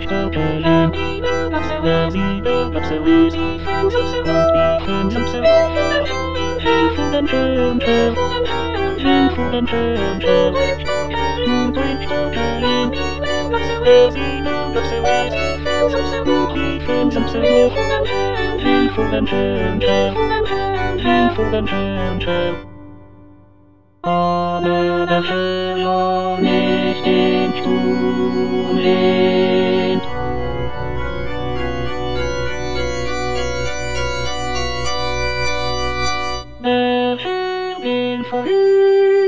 Aber der Schüler nicht im Stuhl lehnt. Der Schüler ging vorüber.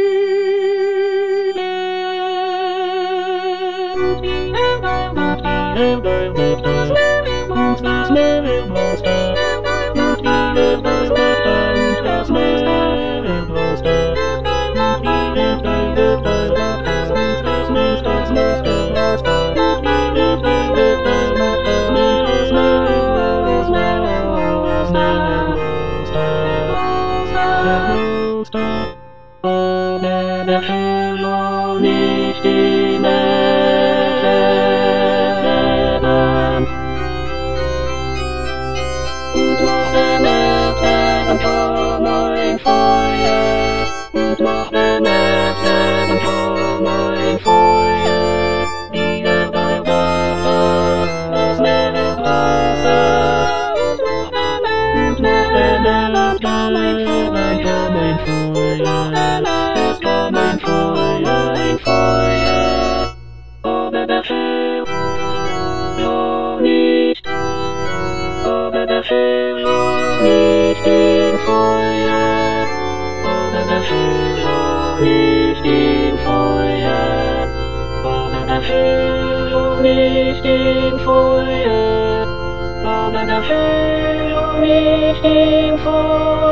Der Schüler nicht in Erklären. Und nach dem Erklären kam ein Feuer. Und nach dem Erklären kam ein Feuer. Die Erde war das Meer Wasser. Und nach dem Erklären kam ein Feuer. Es kam ein Feuer, aber der Schüler nicht, aber der Schüler nicht im Feuer, aber der Schüler nicht im Feuer, aber der Schüler nicht im Feuer, aber der Schüler nicht im Feuer.